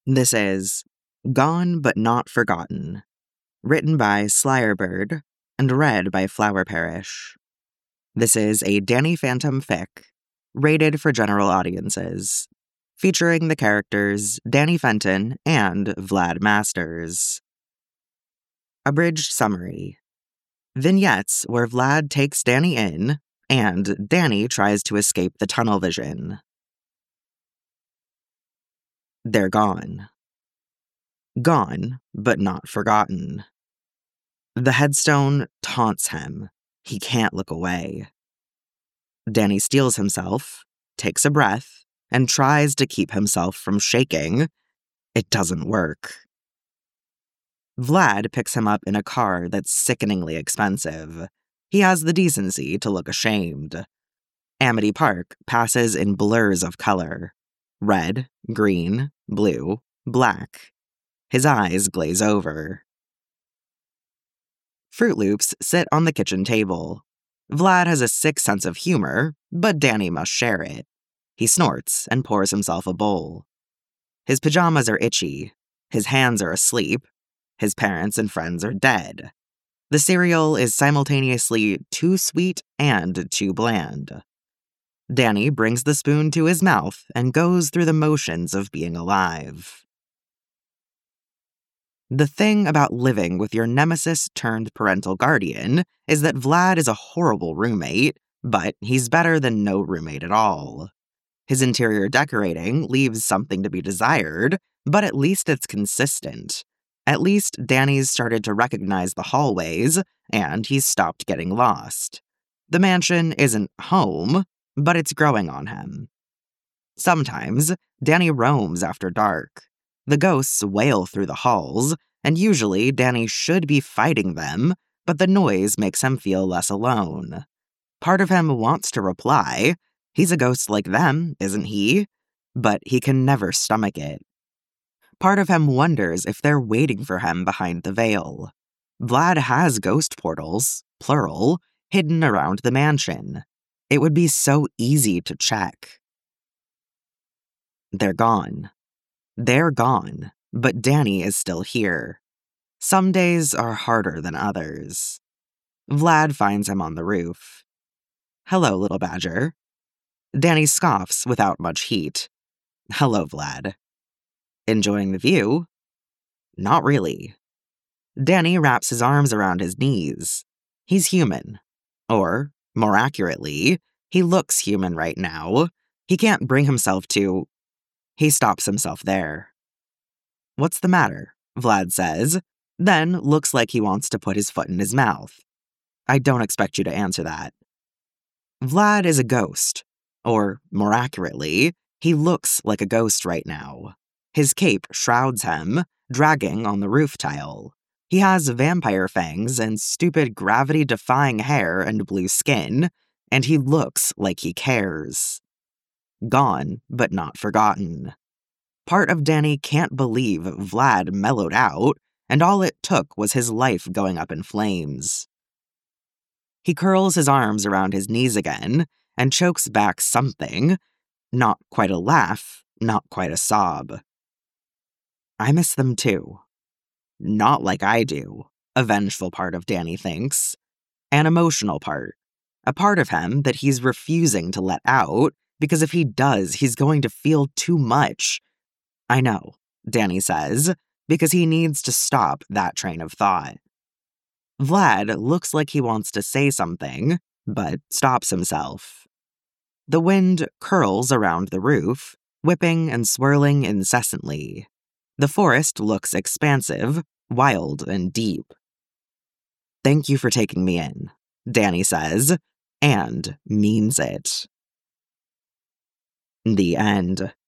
This is Gone But Not Forgotten, written by Slyrbird and read by Flower Parish. This is a Danny Phantom fic, rated for general audiences, featuring the characters Danny Fenton and Vlad Masters. Abridged summary. Vignettes where Vlad takes Danny in, and Danny tries to escape the tunnel vision. They're gone. Gone, but not forgotten. The headstone taunts him. He can't look away. Danny steels himself, takes a breath, and tries to keep himself from shaking. It doesn't work. Vlad picks him up in a car that's sickeningly expensive. He has the decency to look ashamed. Amity Park passes in blurs of color. Red, green, blue, black. His eyes glaze over. Fruit Loops sit on the kitchen table. Vlad has a sick sense of humor, but Danny must share it. He snorts and pours himself a bowl. His pajamas are itchy. His hands are asleep. His parents and friends are dead. The cereal is simultaneously too sweet and too bland. Danny brings the spoon to his mouth and goes through the motions of being alive. The thing about living with your nemesis-turned-parental guardian is that Vlad is a horrible roommate, but he's better than no roommate at all. His interior decorating leaves something to be desired, but at least it's consistent. At least Danny's started to recognize the hallways, and he's stopped getting lost. The mansion isn't home, but it's growing on him. Sometimes, Danny roams after dark. The ghosts wail through the halls, and usually Danny should be fighting them, but the noise makes him feel less alone. Part of him wants to reply. He's a ghost like them, isn't he? But he can never stomach it. Part of him wonders if they're waiting for him behind the veil. Vlad has ghost portals, plural, hidden around the mansion. It would be so easy to check. They're gone. They're gone, but Danny is still here. Some days are harder than others. Vlad finds him on the roof. Hello, little badger. Danny scoffs without much heat. Hello, Vlad. Enjoying the view? Not really. Danny wraps his arms around his knees. He's human. Or, more accurately, he looks human right now. He can't bring himself to... He stops himself there. What's the matter? Vlad says, then looks like he wants to put his foot in his mouth. I don't expect you to answer that. Vlad is a ghost. Or, more accurately, he looks like a ghost right now. His cape shrouds him, dragging on the roof tile. He has vampire fangs and stupid gravity-defying hair and blue skin, and he looks like he cares. Gone, but not forgotten. Part of Danny can't believe Vlad mellowed out, and all it took was his life going up in flames. He curls his arms around his knees again, and chokes back something. Not quite a laugh, not quite a sob. I miss them too. Not like I do, a vengeful part of Danny thinks. An emotional part. A part of him that he's refusing to let out, because if he does, he's going to feel too much. I know, Danny says, because he needs to stop that train of thought. Vlad looks like he wants to say something, but stops himself. The wind curls around the roof, whipping and swirling incessantly. The forest looks expansive, wild, and deep. Thank you for taking me in, Danny says, and means it. The end.